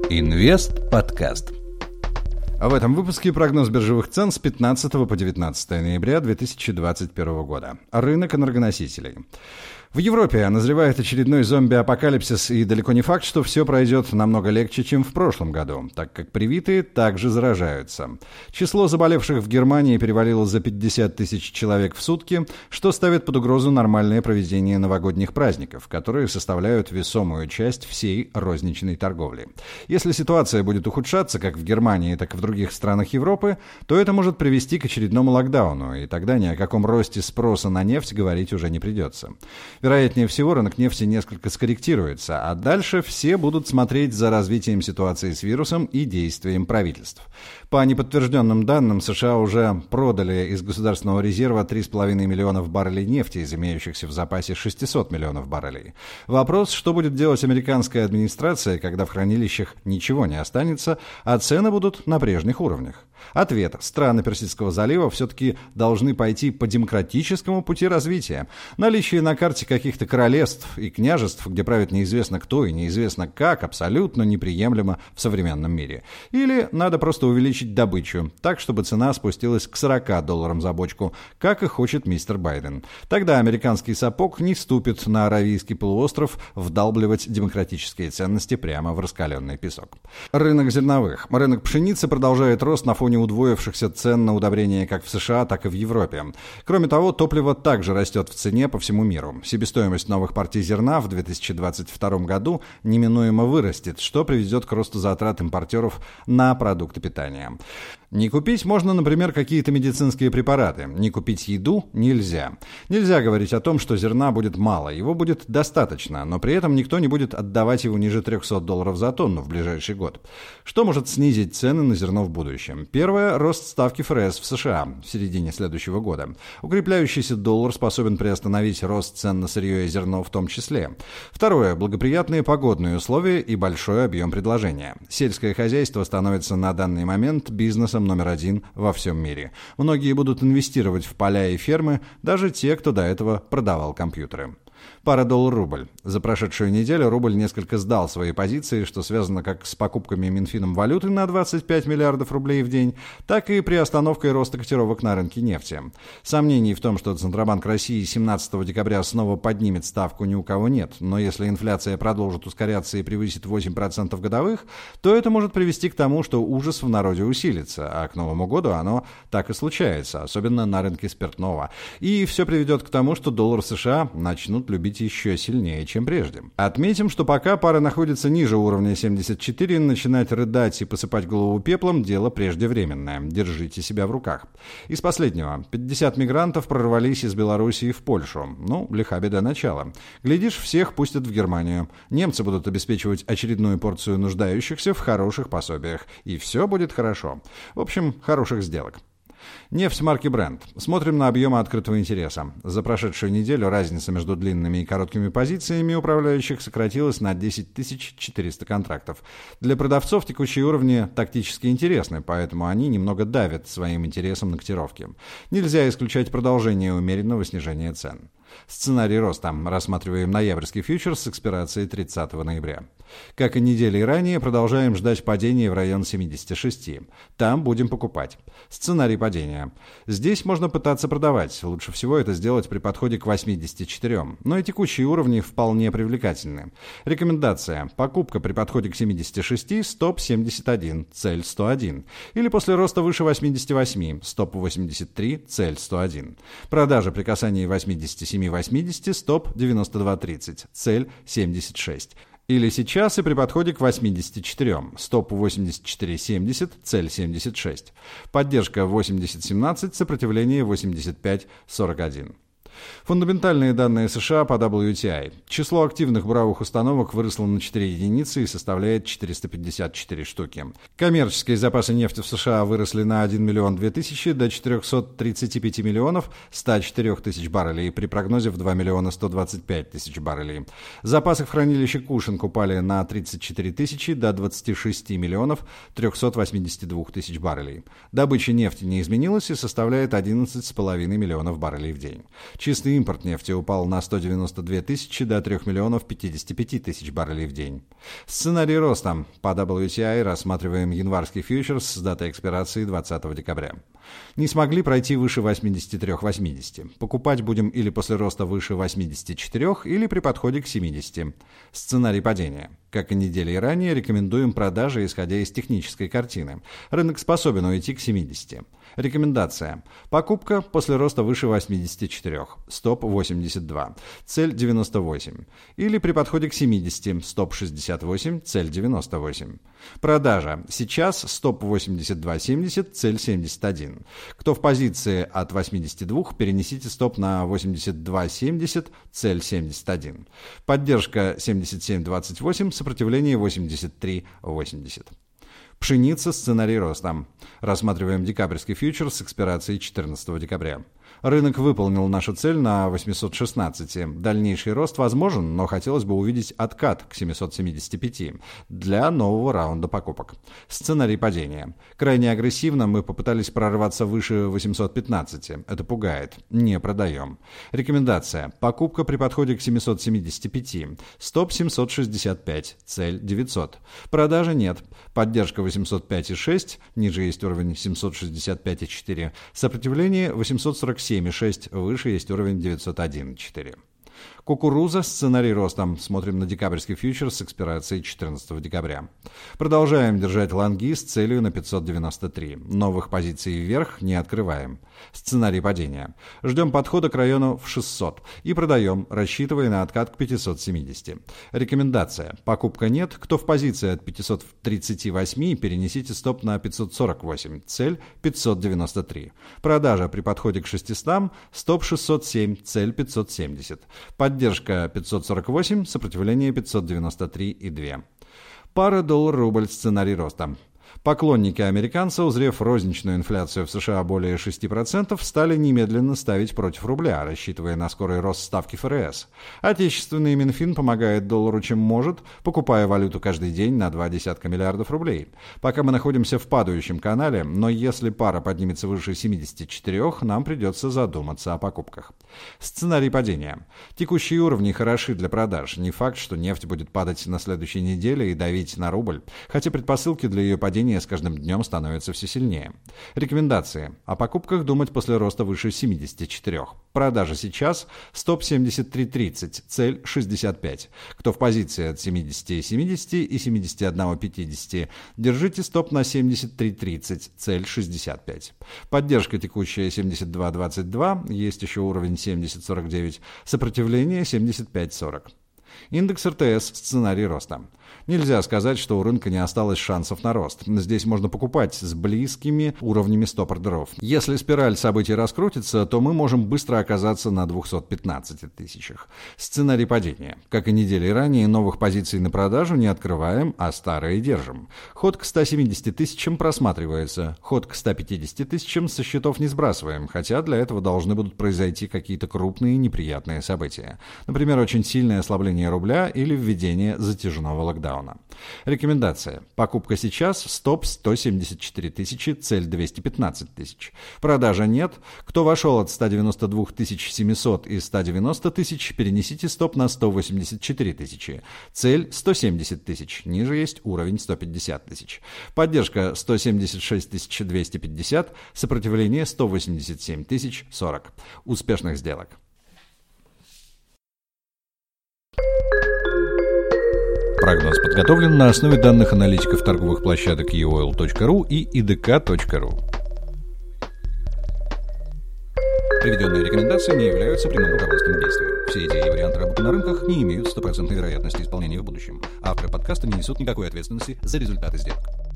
Инвест подкаст. А в этом выпуске прогноз биржевых цен с 15 по 19 ноября 2021 года. Рынок энергоносителей. В Европе назревает очередной зомби-апокалипсис, и далеко не факт, что все пройдет намного легче, чем в прошлом году, так как привитые также заражаются. Число заболевших в Германии перевалило за 50 тысяч человек в сутки, что ставит под угрозу нормальное проведение новогодних праздников, которые составляют весомую часть всей розничной торговли. Если ситуация будет ухудшаться как в Германии, так и в других странах Европы, то это может привести к очередному локдауну, и тогда ни о каком росте спроса на нефть говорить уже не придется. Вероятнее всего, рынок нефти несколько скорректируется, а дальше все будут смотреть за развитием ситуации с вирусом и действием правительств. По неподтвержденным данным, США уже продали из государственного резерва 3,5 миллионов баррелей нефти из имеющихся в запасе 600 миллионов баррелей. Вопрос, что будет делать американская администрация, когда в хранилищах ничего не останется, а цены будут на прежних уровнях? Ответ. Страны Персидского залива все-таки должны пойти по демократическому пути развития. Наличие на карте каких-то королевств и княжеств, где правит неизвестно кто и неизвестно как, абсолютно неприемлемо в современном мире. Или надо просто увеличить добычу, так, чтобы цена спустилась к $40 за бочку, как и хочет мистер Байден. Тогда американский сапог не ступит на Аравийский полуостров вдалбливать демократические ценности прямо в раскаленный песок. Рынок зерновых. Рынок пшеницы продолжает рост на фоне удвоившихся цен на удобрения как в США, так и в Европе. Кроме того, топливо также растет в цене по всему миру. Себестоимость новых партий зерна в 2022 году неминуемо вырастет, что приведет к росту затрат импортеров на продукты питания. Не купить можно, например, какие-то медицинские препараты. Не купить еду нельзя. Нельзя говорить о том, что зерна будет мало. Его будет достаточно, но при этом никто не будет отдавать его ниже $300 за тонну в ближайший год. Что может снизить цены на зерно в будущем? Первое – рост ставки ФРС в США в середине следующего года. Укрепляющийся доллар способен приостановить рост цен на сырье и зерно в том числе. Второе – благоприятные погодные условия и большой объем предложения. Сельское хозяйство становится на данный момент бизнесом номер один во всем мире. Многие будут инвестировать в поля и фермы, даже те, кто до этого продавал компьютеры. Пара доллар-рубль. За прошедшую неделю рубль несколько сдал свои позиции, что связано как с покупками Минфином валюты на 25 миллиардов рублей в день, так и приостановкой роста котировок на рынке нефти. Сомнений в том, что Центробанк России 17 декабря снова поднимет ставку, ни у кого нет, но если инфляция продолжит ускоряться и превысит 8% годовых, то это может привести к тому, что ужас в народе усилится, а к Новому году оно так и случается, особенно на рынке спиртного. И все приведет к тому, что доллар США начнут любить еще сильнее, чем прежде. Отметим, что пока пара находится ниже уровня 74, начинать рыдать и посыпать голову пеплом – дело преждевременное. Держите себя в руках. Из последнего. 50 мигрантов прорвались из Белоруссии в Польшу. Лиха беда начала. Глядишь, всех пустят в Германию. Немцы будут обеспечивать очередную порцию нуждающихся в хороших пособиях. И все будет хорошо. В общем, хороших сделок. Нефть марки Brent. Смотрим на объемы открытого интереса. За прошедшую неделю разница между длинными и короткими позициями управляющих сократилась на 10 400 контрактов. Для продавцов текущие уровни тактически интересны, поэтому они немного давят своим интересом на котировки. Нельзя исключать продолжение умеренного снижения цен. Сценарий роста. Рассматриваем ноябрьский фьючерс с экспирацией 30 ноября. Как и недели ранее, продолжаем ждать падения в район 76. Там будем покупать. Сценарий падения. Здесь можно пытаться продавать. Лучше всего это сделать при подходе к 84. Но и текущие уровни вполне привлекательны. Рекомендация. Покупка при подходе к 76, стоп 71, цель 101. Или после роста выше 88, стоп 83, цель 101. Продажа при касании 87-80, стоп 92.30, цель 76. Или сейчас и при подходе к 84, стоп 84.70, цель 76. Поддержка 80.17, сопротивление 85.41. Фундаментальные данные США по WTI. Число активных буровых установок выросло на 4 единицы и составляет 454 штуки. Коммерческие запасы нефти в США выросли на 1 миллион 2 тысячи до 435 миллионов 104 тысяч баррелей при прогнозе в 2 миллиона 125 тысяч баррелей. Запасы в хранилище Кушинг упали на 34 тысячи до 26 миллионов 382 тысяч баррелей. Добыча нефти не изменилась и составляет 11,5 миллионов баррелей в день. Чистый импорт нефти упал на 192 тысячи до 3 миллионов 55 тысяч баррелей в день. Сценарий роста. По WTI рассматриваем январский фьючерс с датой экспирации 20 декабря. Не смогли пройти выше 83.80. Покупать будем или после роста выше 84, или при подходе к 70. Сценарий падения. Как и недели ранее, рекомендуем продажи, исходя из технической картины. Рынок способен уйти к 70. Рекомендация. Покупка после роста выше 84. Стоп 82. Цель 98. Или при подходе к 70. Стоп 68. Цель 98. Продажа. Сейчас стоп 82.70. Цель 71. Кто в позиции от 82, перенесите стоп на 82.70. Цель 71. Поддержка 77.28. Сопротивление 83.80. Пшеница, сценарий роста. Рассматриваем декабрьский фьючерс с экспирацией 14 декабря. Рынок выполнил нашу цель на 816. Дальнейший рост возможен, но хотелось бы увидеть откат к 775 для нового раунда покупок. Сценарий падения. Крайне агрессивно мы попытались прорваться выше 815. Это пугает. Не продаем. Рекомендация. Покупка при подходе к 775. Стоп 765. Цель 900. Продажи нет. Поддержка 805,6. Ниже есть уровень 765,4. Сопротивление 847,6, выше есть уровень 901,4. Кукуруза, сценарий роста. Смотрим на декабрьский фьючерс с экспирацией 14 декабря. Продолжаем держать лонги с целью на 593. Новых позиций вверх не открываем. Сценарий падения. Ждем подхода к району в 600 и продаем, рассчитывая на откат к 570. Рекомендация. Покупка нет. Кто в позиции от 538, перенесите стоп на 548. Цель 593. Продажа при подходе к 600. Стоп 607. Цель 570. Поддержка 548, сопротивление 593,2. Пара доллар-рубль, сценарий роста. Поклонники американца, узрев розничную инфляцию в США более 6%, стали немедленно ставить против рубля, рассчитывая на скорый рост ставки ФРС. Отечественный Минфин помогает доллару чем может, покупая валюту каждый день на 20 миллиардов рублей. Пока мы находимся в падающем канале, но если пара поднимется выше 74, нам придется задуматься о покупках. Сценарий падения. Текущие уровни хороши для продаж. Не факт, что нефть будет падать на следующей неделе и давить на рубль, хотя предпосылки для ее падения с каждым днем становится все сильнее. Рекомендации. О покупках думать после роста выше 74. Продажа сейчас. Стоп 73.30. Цель 65. Кто в позиции от 70,70 и 71,50. Держите стоп на 73.30. Цель 65. Поддержка текущая 72.22. Есть еще уровень 70.49. Сопротивление 75.40. Индекс РТС, сценарий роста. Нельзя сказать, что у рынка не осталось шансов на рост. Здесь можно покупать с близкими уровнями стоп-ордеров. Если спираль событий раскрутится, то мы можем быстро оказаться на 215 тысячах. Сценарий падения. Как и недели ранее, новых позиций на продажу не открываем, а старые держим. Ход к 170 тысячам просматривается. Ход к 150 тысячам со счетов не сбрасываем, хотя для этого должны будут произойти какие-то крупные неприятные события. Например, очень сильное ослабление рубля или введение затяжного локдауна. Рекомендация. Покупка сейчас. Стоп 174 тысячи. Цель 215 тысяч. Продажа нет. Кто вошел от 192 700 и 190 тысяч, перенесите стоп на 184 тысячи. Цель 170 тысяч. Ниже есть уровень 150 тысяч. Поддержка 176 250. Сопротивление 187 040. Успешных сделок. Прогноз подготовлен на основе данных аналитиков торговых площадок eoil.ru и idk.ru. Приведенные рекомендации не являются прямым руководством к действию. Все идеи и варианты работы на рынках не имеют 100% вероятности исполнения в будущем. Авторы подкаста не несут никакой ответственности за результаты сделок.